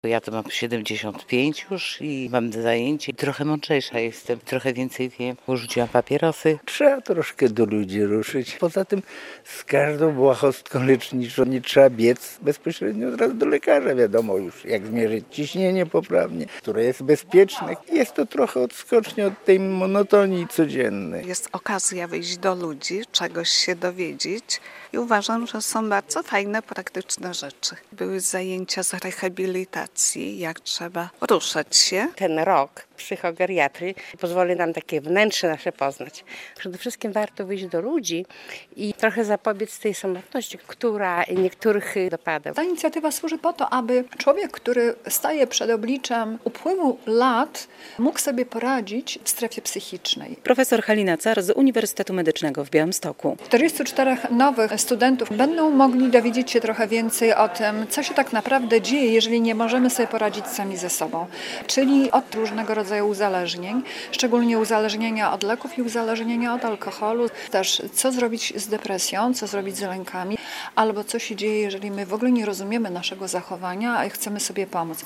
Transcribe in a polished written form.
Ja to mam 75 już i mam zajęcie. Trochę mądrzejsza jestem, trochę więcej wiem. Porzuciłam papierosy. Trzeba troszkę do ludzi ruszyć. Poza tym z każdą błahostką leczniczą nie trzeba biec bezpośrednio od razu do lekarza. Wiadomo już, jak zmierzyć ciśnienie poprawnie, które jest bezpieczne. Jest to trochę odskocznie od tej monotonii codziennej. Jest okazja wyjść do ludzi, czegoś się dowiedzieć i uważam, że są bardzo fajne, praktyczne rzeczy. Były zajęcia z rehabilitacji, jak trzeba ruszać się. Ten rok psychogeriatry pozwoli nam takie wnętrze nasze poznać. Przede wszystkim warto wyjść do ludzi i trochę zapobiec tej samotności, która niektórych dopada. Ta inicjatywa służy po to, aby człowiek, który staje przed obliczem upływu lat, mógł sobie poradzić w strefie psychicznej. Profesor Halina Car z Uniwersytetu Medycznego w Białymstoku. 44 nowych studentów będą mogli dowiedzieć się trochę więcej o tym, co się tak naprawdę dzieje, jeżeli nie możemy sobie poradzić sami ze sobą. Czyli od różnego rodzaju uzależnień, szczególnie uzależnienia od leków i uzależnienia od alkoholu. Też co zrobić z depresją, co zrobić z lękami, albo co się dzieje, jeżeli my w ogóle nie rozumiemy naszego zachowania, a chcemy sobie pomóc.